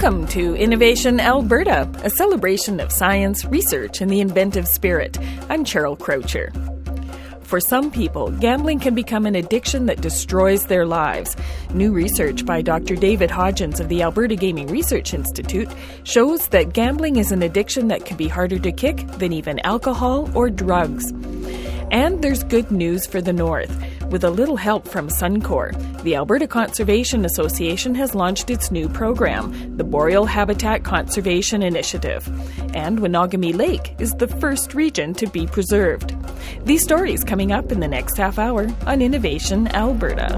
Welcome to Innovation Alberta, a celebration of science, research, and the inventive spirit. I'm Cheryl Croucher. For some people, gambling can become an addiction that destroys their lives. New research by Dr. David Hodgins of the Alberta Gaming Research Institute shows that gambling is an addiction that can be harder to kick than even alcohol or drugs. And there's good news for the North. With a little help from Suncor, the Alberta Conservation Association has launched its new program, the Boreal Habitat Conservation Initiative. And Winogamy Lake is the first region to be preserved. These stories coming up in the next half hour on Innovation Alberta.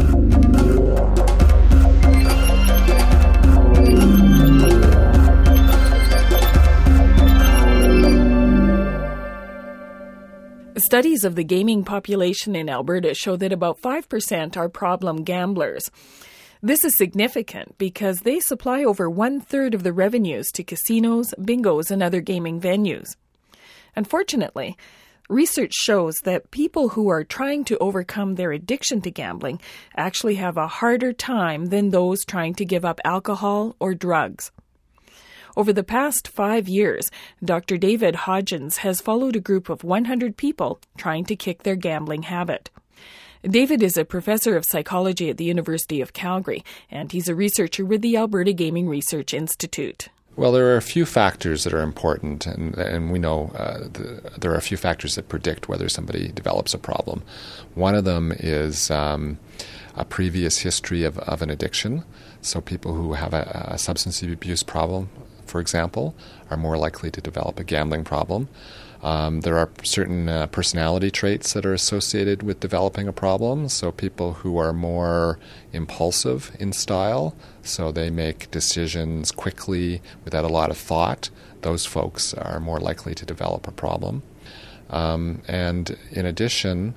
Studies of the gaming population in Alberta show that about 5% are problem gamblers. This is significant because they supply over 1/3 of the revenues to casinos, bingos, and other gaming venues. Unfortunately, research shows that people who are trying to overcome their addiction to gambling actually have a harder time than those trying to give up alcohol or drugs. Over the past 5 years, Dr. David Hodgins has followed a group of 100 people trying to kick their gambling habit. David is a professor of psychology at the University of Calgary, and he's a researcher with the Alberta Gaming Research Institute. Well, there are a few factors that are important, and we know there are a few factors that predict whether somebody develops a problem. One of them is a previous history of an addiction. So people who have a substance abuse problem, for example, are more likely to develop a gambling problem. There are certain personality traits that are associated with developing a problem. So people who are more impulsive in style, so they make decisions quickly without a lot of thought, those folks are more likely to develop a problem. And in addition,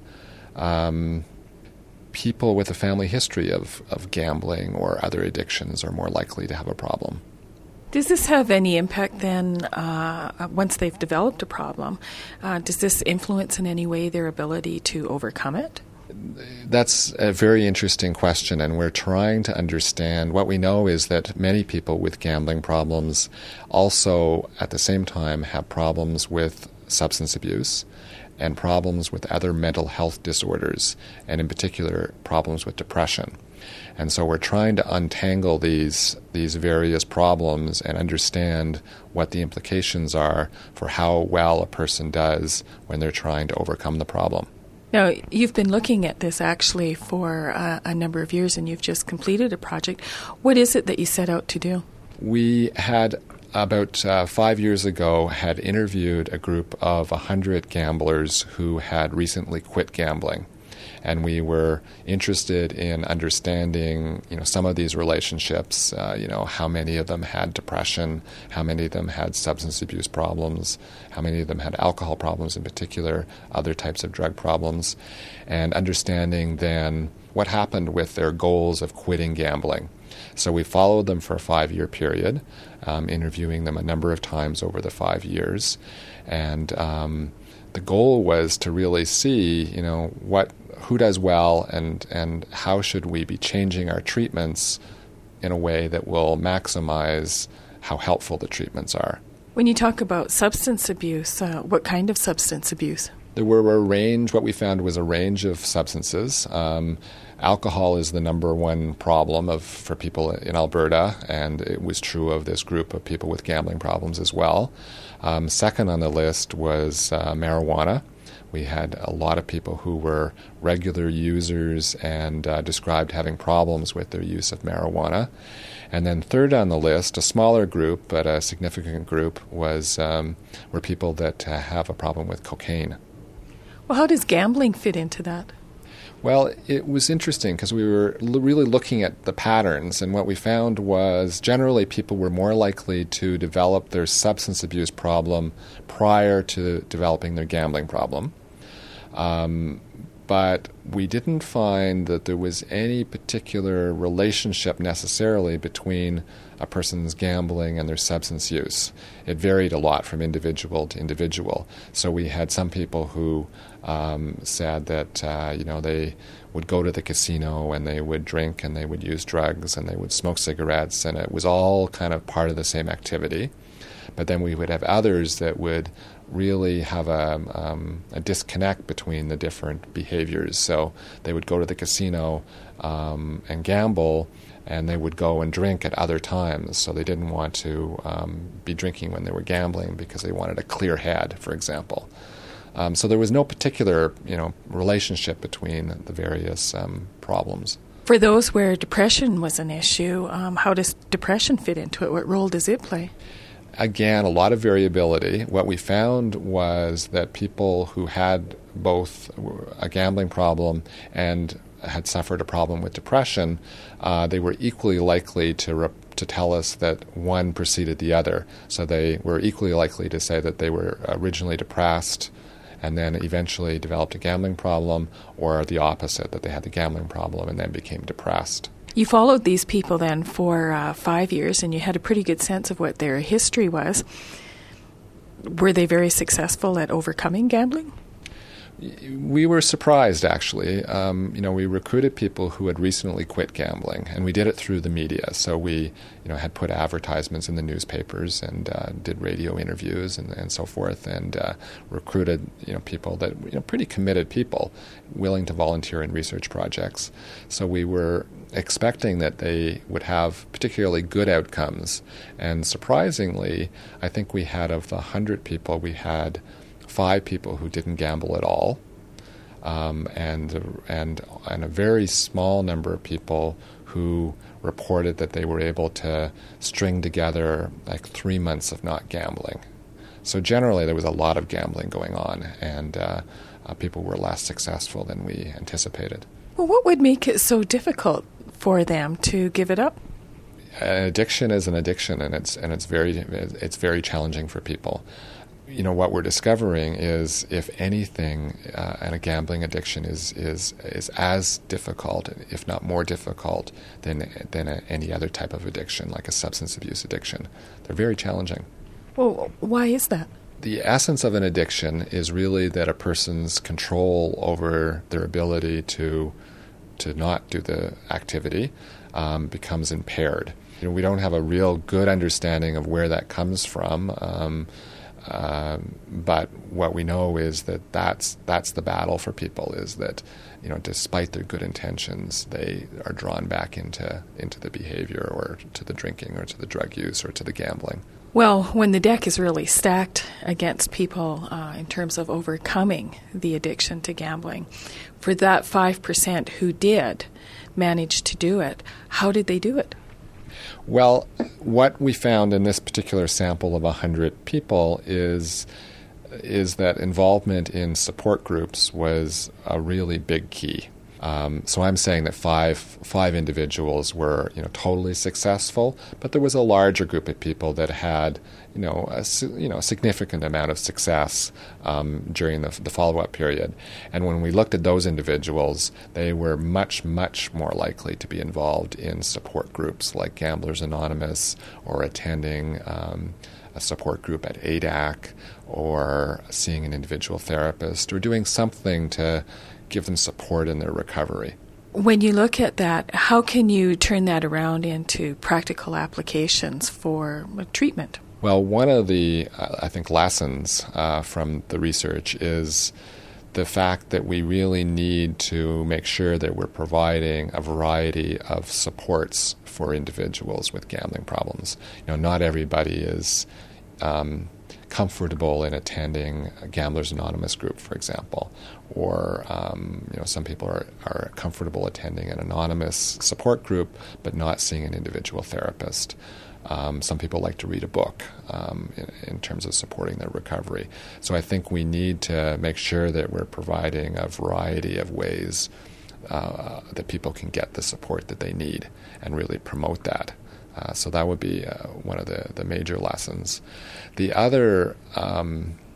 people with a family history of gambling or other addictions are more likely to have a problem. Does this have any impact then, once they've developed a problem? Does this influence in any way their ability to overcome it? That's a very interesting question, and we're trying to understand. What we know is that many people with gambling problems also, at the same time, have problems with substance abuse and problems with other mental health disorders, and in particular, problems with depression. And so we're trying to untangle these various problems and understand what the implications are for how well a person does when they're trying to overcome the problem. Now, you've been looking at this actually for a number of years, and you've just completed a project. What is it that you set out to do? We had about 5 years ago had interviewed a group of 100 gamblers who had recently quit gambling. And we were interested in understanding, some of these relationships, how many of them had depression, how many of them had substance abuse problems, how many of them had alcohol problems in particular, other types of drug problems, and understanding then what happened with their goals of quitting gambling. So we followed them for a 5-year period, interviewing them a number of times over the 5 years. And the goal was to really see, who does well and how should we be changing our treatments in a way that will maximize how helpful the treatments are. When you talk about substance abuse, what kind of substance abuse? There were what we found was a range of substances. Alcohol is the number one problem for people in Alberta, and it was true of this group of people with gambling problems as well. Second on the list was marijuana. We had a lot of people who were regular users and described having problems with their use of marijuana. And then third on the list, a smaller group but a significant group, were people that have a problem with cocaine. Well, how does gambling fit into that? Well, it was interesting because we were really looking at the patterns, and what we found was generally people were more likely to develop their substance abuse problem prior to developing their gambling problem. but we didn't find that there was any particular relationship necessarily between a person's gambling and their substance use. It varied a lot from individual to individual. So we had some people who said that they would go to the casino and they would drink and they would use drugs and they would smoke cigarettes, and it was all kind of part of the same activity. But then we would have others that would really have a disconnect between the different behaviors. So they would go to the casino and gamble, and they would go and drink at other times. So they didn't want to be drinking when they were gambling because they wanted a clear head, for example. So there was no particular, relationship between the various problems. For those where depression was an issue, how does depression fit into it? What role does it play? Again, a lot of variability. What we found was that people who had both a gambling problem and had suffered a problem with depression, they were equally likely to tell us that one preceded the other. So they were equally likely to say that they were originally depressed and then eventually developed a gambling problem, or the opposite, that they had the gambling problem and then became depressed. You followed these people then for 5 years, and you had a pretty good sense of what their history was. Were they very successful at overcoming gambling? We were surprised, actually. We recruited people who had recently quit gambling, and we did it through the media. So we, had put advertisements in the newspapers and did radio interviews and so forth, and recruited, people that, pretty committed people, willing to volunteer in research projects. So we were expecting that they would have particularly good outcomes. And surprisingly, I think we had, of the 100 people, we had 5 people who didn't gamble at all, and a very small number of people who reported that they were able to string together like 3 months of not gambling. So generally there was a lot of gambling going on, and people were less successful than we anticipated. Well, what would make it so difficult for them to give it up? An addiction is an addiction, and it's very challenging for people. What we're discovering is, if anything, and a gambling addiction is as difficult, if not more difficult, than any other type of addiction, like a substance abuse addiction. They're very challenging. Well, why is that? The essence of an addiction is really that a person's control over their ability to not do the activity becomes impaired. We don't have a real good understanding of where that comes from. But what we know is that that's the battle for people, is that despite their good intentions, they are drawn back into the behavior, or to the drinking, or to the drug use, or to the gambling. Well, when the deck is really stacked against people in terms of overcoming the addiction to gambling, for that 5% who did manage to do it, how did they do it? Well, what we found in this particular sample of 100 people is that involvement in support groups was a really big key. So I'm saying that five individuals were totally successful, but there was a larger group of people that had a significant amount of success during the follow-up period. And when we looked at those individuals, they were much, much more likely to be involved in support groups like Gamblers Anonymous, or attending a support group at ADAC, or seeing an individual therapist, or doing something to give them support in their recovery. When you look at that, how can you turn that around into practical applications for treatment? Well, one of the, I think, lessons from the research is the fact that we really need to make sure that we're providing a variety of supports for individuals with gambling problems. Not everybody is comfortable in attending a Gamblers Anonymous group, for example, or some people are comfortable attending an anonymous support group but not seeing an individual therapist. Some people like to read a book in terms of supporting their recovery. So I think we need to make sure that we're providing a variety of ways that people can get the support that they need, and really promote that. So that would be one of the major lessons. The other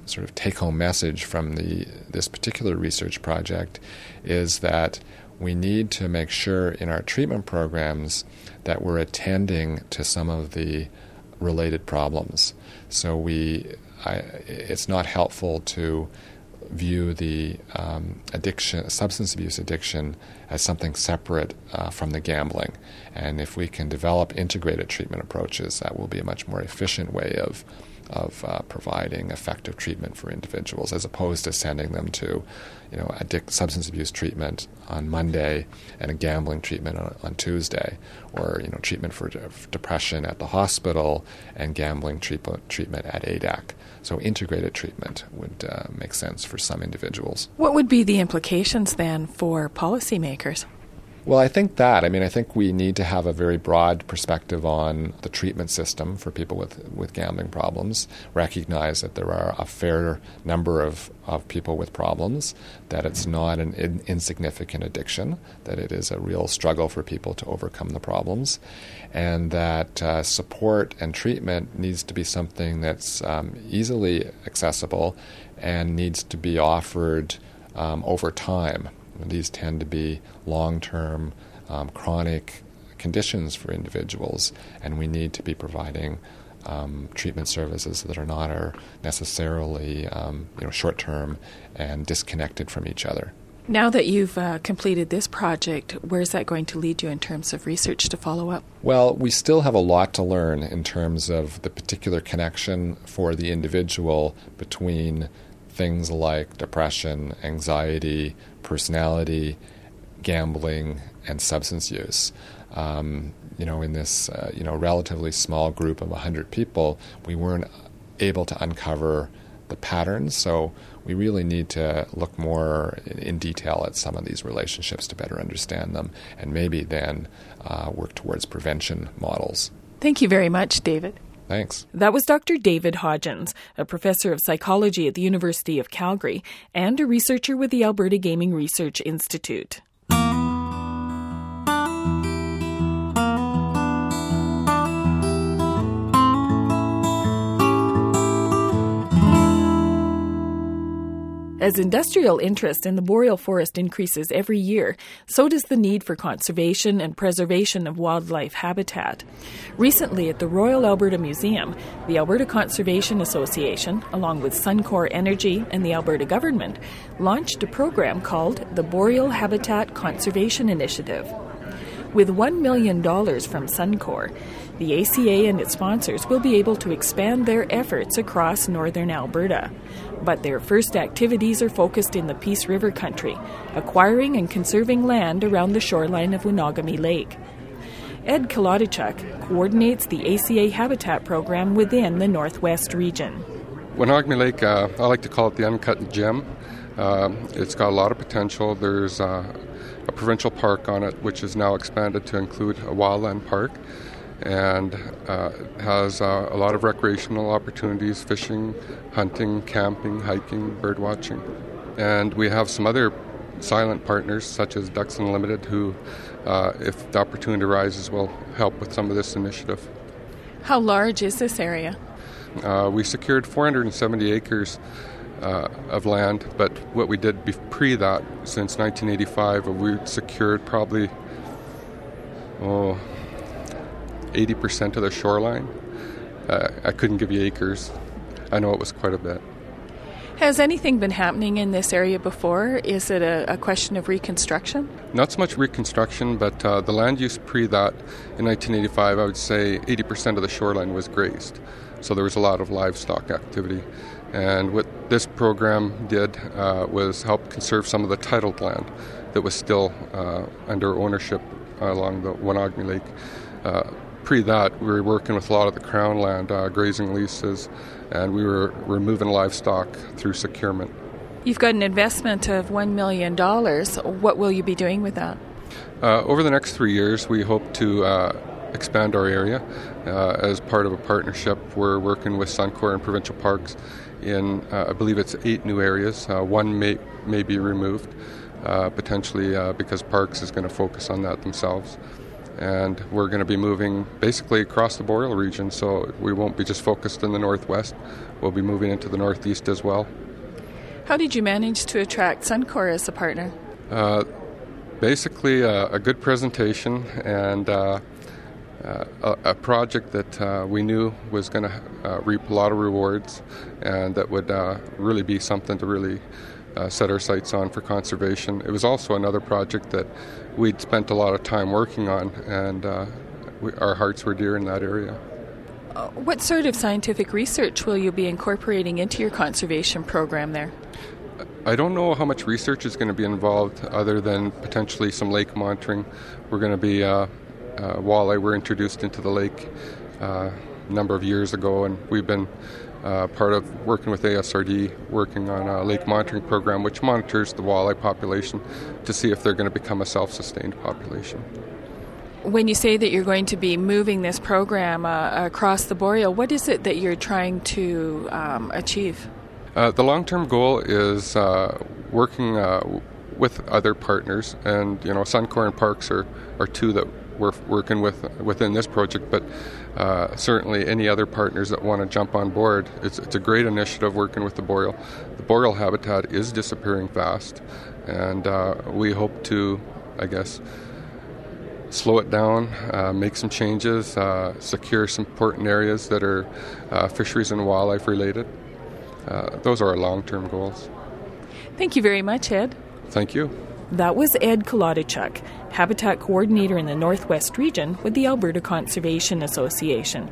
sort of take-home message from this particular research project is that we need to make sure in our treatment programs that we're attending to some of the related problems. So it's not helpful to view the substance abuse addiction as something separate from the gambling. And if we can develop integrated treatment approaches, that will be a much more efficient way of providing effective treatment for individuals, as opposed to sending them to, substance abuse treatment on Monday and a gambling treatment on Tuesday, or treatment for depression at the hospital and gambling treatment at ADAC. So integrated treatment would make sense for some individuals. What would be the implications then for policymakers? Well, I think we need to have a very broad perspective on the treatment system for people with gambling problems, recognize that there are a fair number of people with problems, that it's not an insignificant addiction, that it is a real struggle for people to overcome the problems, and that support and treatment needs to be something that's easily accessible and needs to be offered over time. These tend to be long-term, chronic conditions for individuals, and we need to be providing treatment services that are not necessarily short-term and disconnected from each other. Now that you've completed this project, where's that going to lead you in terms of research to follow up? Well, we still have a lot to learn in terms of the particular connection for the individual between things like depression, anxiety, personality, gambling, and substance use. In this relatively small group of 100 people, we weren't able to uncover the patterns, so we really need to look more in detail at some of these relationships to better understand them, and maybe then work towards prevention models. Thank you very much, David. Thanks. That was Dr. David Hodgins, a professor of psychology at the University of Calgary and a researcher with the Alberta Gaming Research Institute. As industrial interest in the boreal forest increases every year, so does the need for conservation and preservation of wildlife habitat. Recently, at the Royal Alberta Museum, the Alberta Conservation Association, along with Suncor Energy and the Alberta government, launched a program called the Boreal Habitat Conservation Initiative. With $1 million from Suncor, the ACA and its sponsors will be able to expand their efforts across northern Alberta. But their first activities are focused in the Peace River country, acquiring and conserving land around the shoreline of Winogamy Lake. Ed Kolodichuk coordinates the ACA Habitat Program within the Northwest region. Winogamy Lake, I like to call it the uncut gem. It's got a lot of potential. There's a provincial park on it, which is now expanded to include a wildland park, and has a lot of recreational opportunities: fishing, hunting, camping, hiking, bird watching. And we have some other silent partners, such as Ducks Unlimited, who, if the opportunity arises, will help with some of this initiative. How large is this area? We secured 470 acres of land, but what we did pre that, since 1985, we secured probably 80% of the shoreline. I couldn't give you acres. I know it was quite a bit. Has anything been happening in this area before? Is it a question of reconstruction? Not so much reconstruction, but the land use pre that in 1985, I would say 80% of the shoreline was grazed. So there was a lot of livestock activity. And what this program did was help conserve some of the titled land that was still under ownership along the Winogamy Lake. Pre that, we were working with a lot of the Crown land grazing leases, and we were removing livestock through securement. You've got an investment of $1 million. What will you be doing with that? Over the next 3 years, we hope to expand our area. As part of a partnership, we're working with Suncor and provincial parks in, I believe it's 8 new areas. One may be removed, potentially because Parks is going to focus on that themselves. and we're going to be moving basically across the Boreal region, so we won't be just focused in the northwest. We'll be moving into the northeast as well. How did you manage to attract Suncor as a partner? Basically, a good presentation and a project that we knew was going to reap a lot of rewards, and that would really be something to really set our sights on for conservation. It was also another project that we'd spent a lot of time working on, and our hearts were dear in that area. What sort of scientific research will you be incorporating into your conservation program there? I don't know how much research is going to be involved other than potentially some lake monitoring. We're going to be walleye were introduced into the lake a number of years ago, and we've been part of working with ASRD, working on a lake monitoring program which monitors the walleye population to see if they're going to become a self-sustained population. When you say that you're going to be moving this program across the Boreal, what is it that you're trying to achieve? The long-term goal is working with other partners, and Suncor and Parks are two that we're working with within this project, but certainly any other partners that want to jump on board. It's a great initiative working with the Boreal. The Boreal habitat is disappearing fast, and we hope to, slow it down, make some changes, secure some important areas that are fisheries and wildlife related. Those are our long-term goals. Thank you very much, Ed. Thank you. That was Ed Kolodachuk, Habitat Coordinator in the Northwest Region with the Alberta Conservation Association.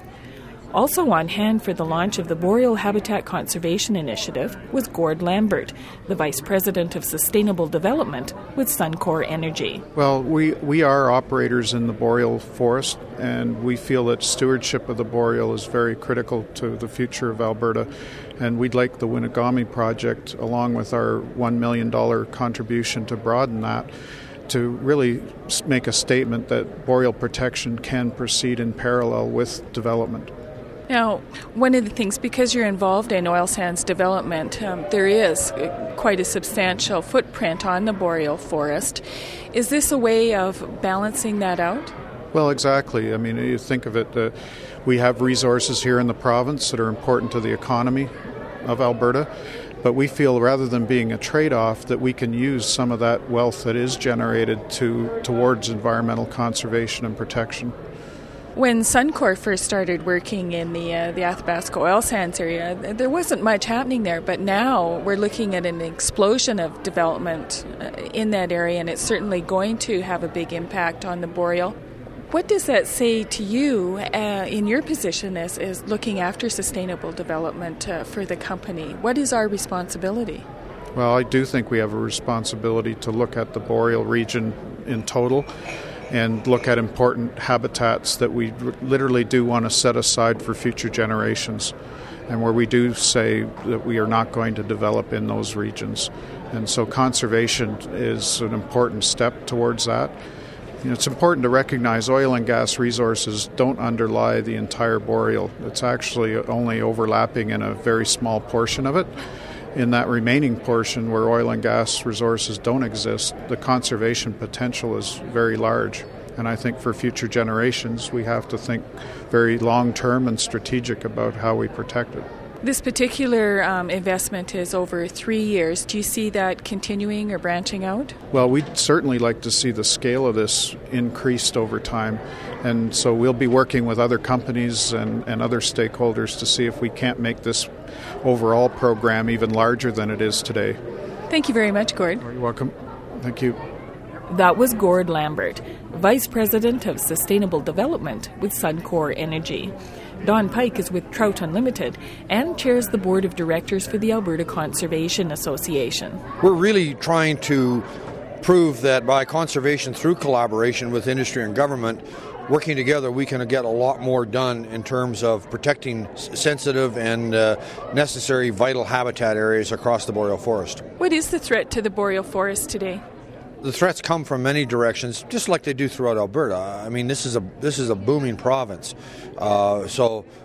Also on hand for the launch of the Boreal Habitat Conservation Initiative was Gord Lambert, the Vice President of Sustainable Development with Suncor Energy. Well, we are operators in the Boreal Forest, and we feel that stewardship of the Boreal is very critical to the future of Alberta. And we'd like the Winagami project, along with our $1 million contribution to broaden that, to really make a statement that Boreal protection can proceed in parallel with development. Now, one of the things, because you're involved in oil sands development, there is quite a substantial footprint on the Boreal forest. Is this a way of balancing that out? Well, exactly. I mean, you think of it, we have resources here in the province that are important to the economy of Alberta, but we feel rather than being a trade-off that we can use some of that wealth that is generated towards environmental conservation and protection. When Suncor first started working in the Athabasca oil sands area, there wasn't much happening there, but now we're looking at an explosion of development in that area, and it's certainly going to have a big impact on the Boreal. What does that say to you in your position as looking after sustainable development for the company? What is our responsibility? Well, I do think we have a responsibility to look at the Boreal region in total and look at important habitats that we literally do want to set aside for future generations, and where we do say that we are not going to develop in those regions. And so conservation is an important step towards that. It's important to recognize oil and gas resources don't underlie the entire Boreal. It's actually only overlapping in a very small portion of it. In that remaining portion where oil and gas resources don't exist, the conservation potential is very large. And I think for future generations, we have to think very long-term and strategic about how we protect it. This particular investment is over 3 years. Do you see that continuing or branching out? Well, we'd certainly like to see the scale of this increased over time. And so we'll be working with other companies and other stakeholders to see if we can't make this overall program even larger than it is today. Thank you very much, Gord. You're welcome. Thank you. That was Gord Lambert, Vice President of Sustainable Development with Suncor Energy. Don Pike is with Trout Unlimited and chairs the Board of Directors for the Alberta Conservation Association. We're really trying to prove that by conservation through collaboration with industry and government, working together, we can get a lot more done in terms of protecting sensitive and necessary vital habitat areas across the Boreal Forest. What is the threat to the Boreal Forest today? The threats come from many directions, just like they do throughout Alberta. I mean, this is a booming province. So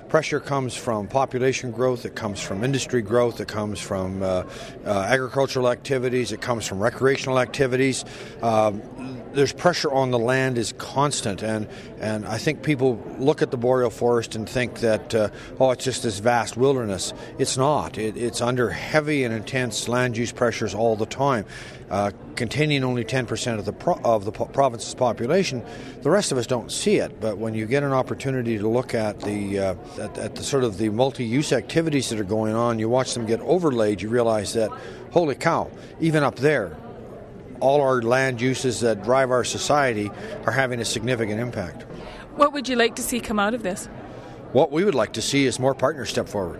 Pressure comes from population growth, it comes from industry growth, it comes from agricultural activities, it comes from recreational activities. There's pressure on the land is constant, and I think people look at the boreal forest and think that, it's just this vast wilderness. It's not. It's under heavy and intense land use pressures all the time. Containing only 10% of the province's population, the rest of us don't see it. But when you get an opportunity to look at the sort of the multi-use activities that are going on, you watch them get overlaid, you realize that, holy cow, even up there, all our land uses that drive our society are having a significant impact. What would you like to see come out of this? What we would like to see is more partners step forward.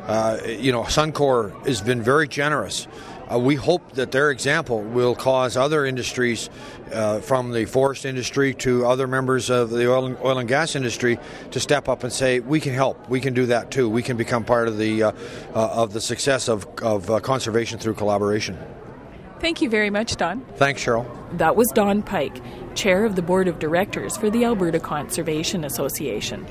Suncor has been very generous. We hope that their example will cause other industries, from the forest industry to other members of the oil and gas industry, to step up and say, we can help, we can do that too, we can become part of the success of conservation through collaboration. Thank you very much, Don. Thanks, Cheryl. That was Don Pike, Chair of the Board of Directors for the Alberta Conservation Association.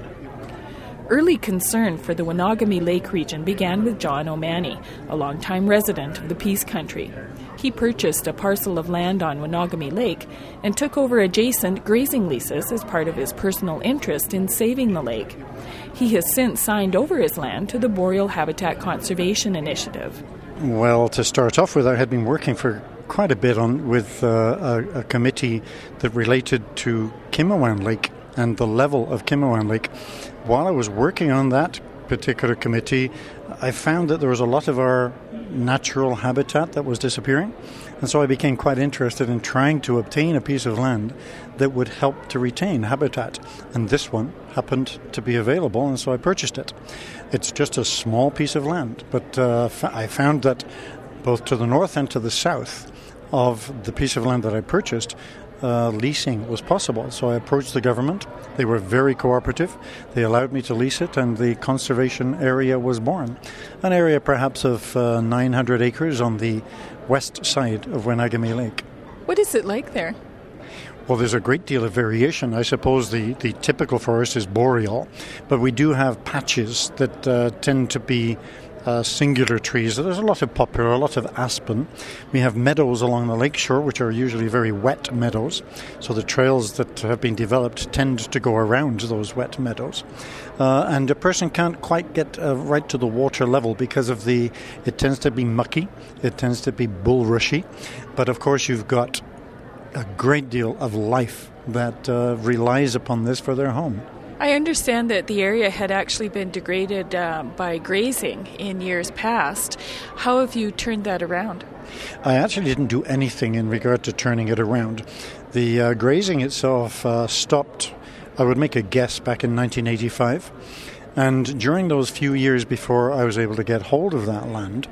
Early concern for the Wanagami Lake region began with John O'Mani, a longtime resident of the Peace Country. He purchased a parcel of land on Wanagami Lake and took over adjacent grazing leases as part of his personal interest in saving the lake. He has since signed over his land to the Boreal Habitat Conservation Initiative. Well, to start off with, I had been working for quite a bit with a committee that related to Kimawan Lake and the level of Kimawan Lake. While I was working on that particular committee, I found that there was a lot of our natural habitat that was disappearing. And so I became quite interested in trying to obtain a piece of land that would help to retain habitat. And this one happened to be available, and so I purchased it. It's just a small piece of land, but I found that both to the north and to the south of the piece of land that I purchased, leasing was possible. So I approached the government. They were very cooperative. They allowed me to lease it, and the conservation area was born. An area perhaps of 900 acres on the west side of Wanagami Lake. What is it like there? Well, there's a great deal of variation. I suppose the typical forest is boreal, but we do have patches that tend to be singular trees. There's a lot of poplar, a lot of aspen. We have meadows along the lakeshore, which are usually very wet meadows. So the trails that have been developed tend to go around those wet meadows. And a person can't quite get right to the water level because of it tends to be mucky, it tends to be bulrushy. But of course you've got a great deal of life that relies upon this for their home. I understand that the area had actually been degraded by grazing in years past. How have you turned that around? I actually didn't do anything in regard to turning it around. The grazing itself stopped, I would make a guess, back in 1985. And during those few years before I was able to get hold of that land,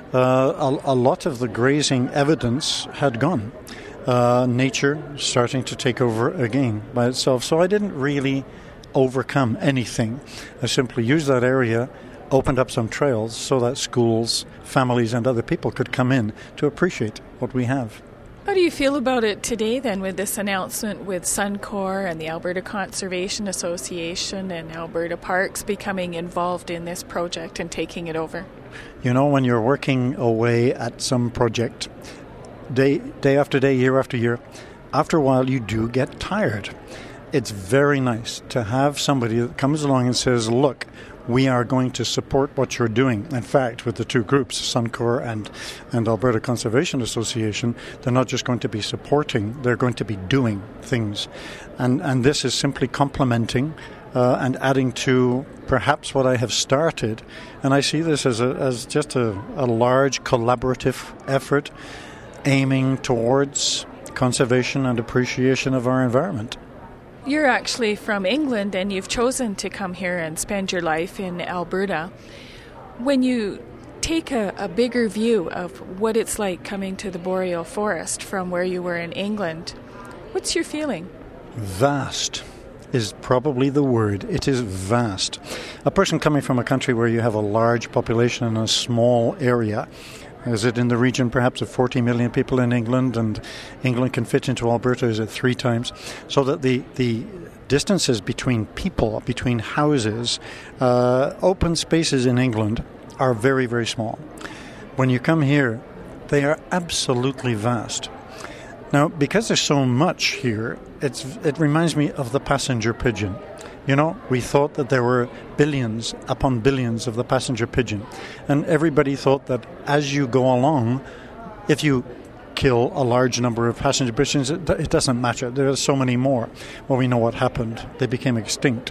a lot of the grazing evidence had gone. Nature starting to take over again by itself. So I didn't really overcome anything. I simply used that area, opened up some trails so that schools, families and other people could come in to appreciate what we have. How do you feel about it today then, with this announcement with Suncor and the Alberta Conservation Association and Alberta Parks becoming involved in this project and taking it over? You know, when you're working away at some project, day after day, year after year, after a while you do get tired. It's very nice to have somebody that comes along and says, look, we are going to support what you're doing. In fact, with the two groups, Suncor and Alberta Conservation Association, they're not just going to be supporting, they're going to be doing things. And this is simply complementing and adding to perhaps what I have started. And I see this as just a large collaborative effort aiming towards conservation and appreciation of our environment. You're actually from England and you've chosen to come here and spend your life in Alberta. When you take a bigger view of what it's like coming to the boreal forest from where you were in England, what's your feeling? Vast is probably the word. It is vast. A person coming from a country where you have a large population in a small area Is it in the region perhaps of 40 million people in England, and England can fit into Alberta, is it 3 times? So that the distances between people, between houses, open spaces in England are very, very small. When you come here, they are absolutely vast. Now, because there's so much here, it reminds me of the passenger pigeon. You know, we thought that there were billions upon billions of the passenger pigeon. And everybody thought that as you go along, if you kill a large number of passenger pigeons, it doesn't matter. There are so many more. Well, we know what happened. They became extinct.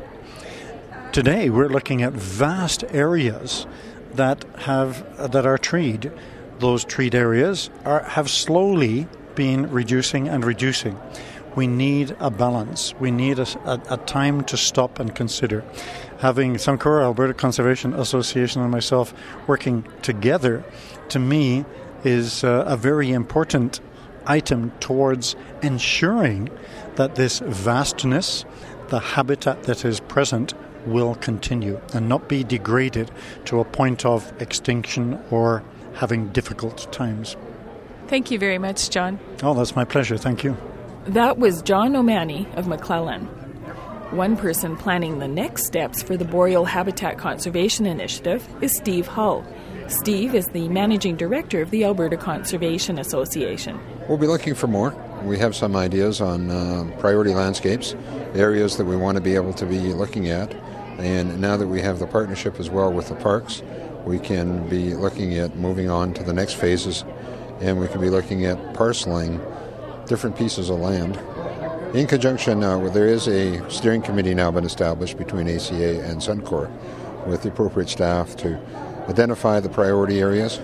Today, we're looking at vast areas that are treed. Those treed areas have slowly been reducing and reducing. We need a balance. We need a time to stop and consider. Having Suncor, Alberta Conservation Association, and myself working together, to me, is a very important item towards ensuring that this vastness, the habitat that is present, will continue and not be degraded to a point of extinction or having difficult times. Thank you very much, John. Oh, that's my pleasure. Thank you. That was John O'Mahony of McClellan. One person planning the next steps for the Boreal Habitat Conservation Initiative is Steve Hull. Steve is the Managing Director of the Alberta Conservation Association. We'll be looking for more. We have some ideas on priority landscapes, areas that we want to be able to be looking at. And now that we have the partnership as well with the parks, we can be looking at moving on to the next phases, and we can be looking at parceling different pieces of land. In conjunction, there is a steering committee now been established between ACA and Suncor with the appropriate staff to identify the priority areas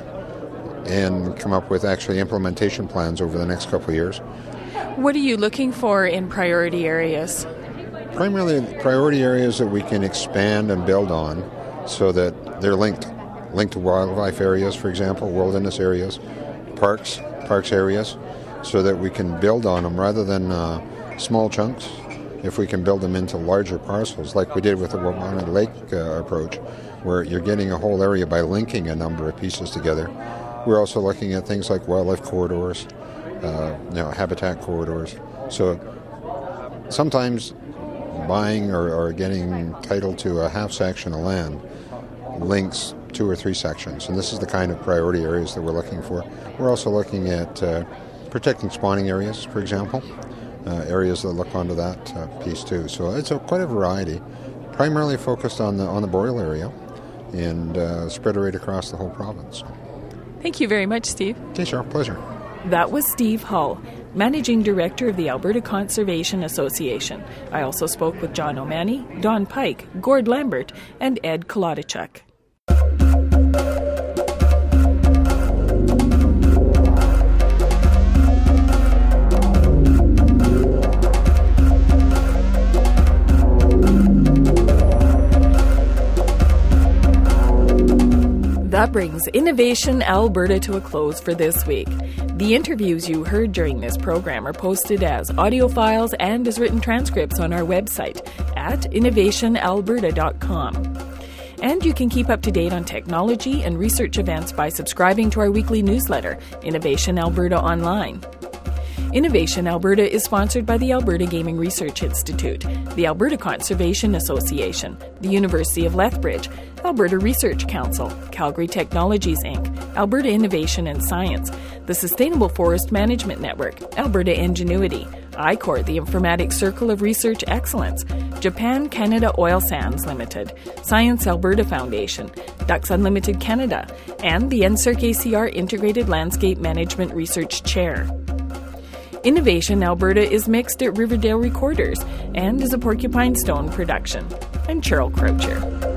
and come up with actually implementation plans over the next couple of years. What are you looking for in priority areas? Primarily priority areas that we can expand and build on so that they're linked to wildlife areas, for example, wilderness areas, parks areas, so that we can build on them rather than small chunks. If we can build them into larger parcels, like we did with the Wabamun Lake approach, where you're getting a whole area by linking a number of pieces together. We're also looking at things like wildlife corridors, habitat corridors. So sometimes buying or getting title to a half section of land links 2 or 3 sections, and this is the kind of priority areas that we're looking for. We're also looking at protecting spawning areas, for example, areas that look onto that piece too. So it's quite a variety, primarily focused on the Boreal area and spread right across the whole province. Thank you very much, Steve. Okay, sure, pleasure. That was Steve Hull, Managing Director of the Alberta Conservation Association. I also spoke with John O'Mahony, Don Pike, Gord Lambert, and Ed Kolodachuk. That brings Innovation Alberta to a close for this week. The interviews you heard during this program are posted as audio files and as written transcripts on our website at innovationalberta.com. And you can keep up to date on technology and research events by subscribing to our weekly newsletter, Innovation Alberta Online. Innovation Alberta is sponsored by the Alberta Gaming Research Institute, the Alberta Conservation Association, the University of Lethbridge, Alberta Research Council, Calgary Technologies Inc., Alberta Innovation and Science, the Sustainable Forest Management Network, Alberta Ingenuity, ICOR, the Informatics Circle of Research Excellence, Japan Canada Oil Sands Limited, Science Alberta Foundation, Ducks Unlimited Canada, and the NSERC-ACR Integrated Landscape Management Research Chair. Innovation Alberta is mixed at Riverdale Recorders and is a Porcupine Stone production. I'm Cheryl Croucher.